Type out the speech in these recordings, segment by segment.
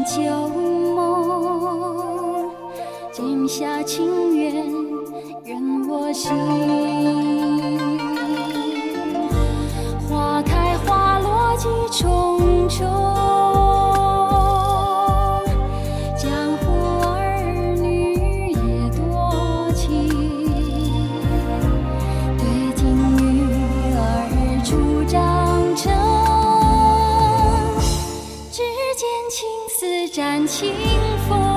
旧梦，剪下情缘任我行。花开花落几重重，江湖儿女也多情。对镜女儿初长成，只见青丝沾清风。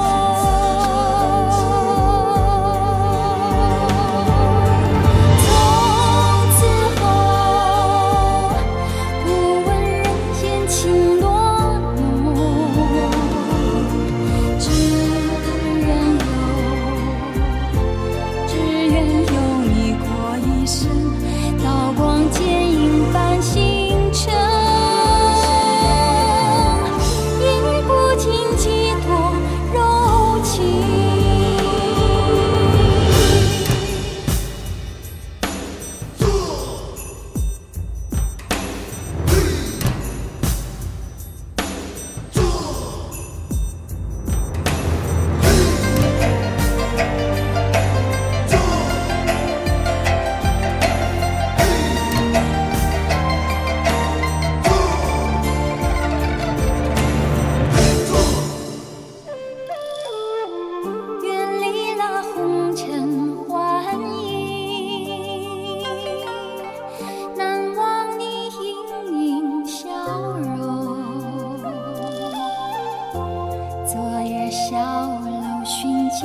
旧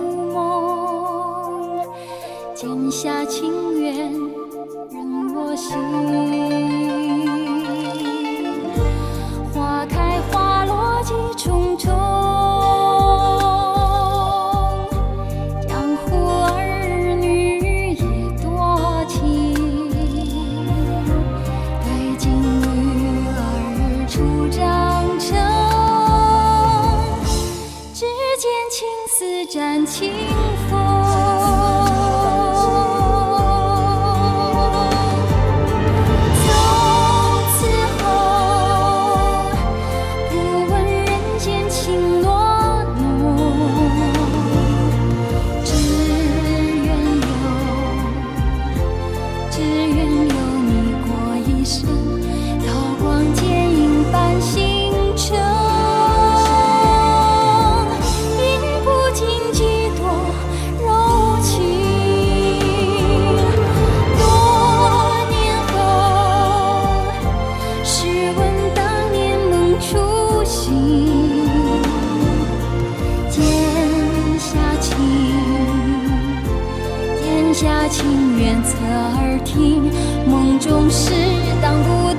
梦，剪下情缘任我行。花开花落几重重，江湖儿女也多情。对镜女儿初长成，只见青丝沾清风。下情缘侧耳听，梦中事当不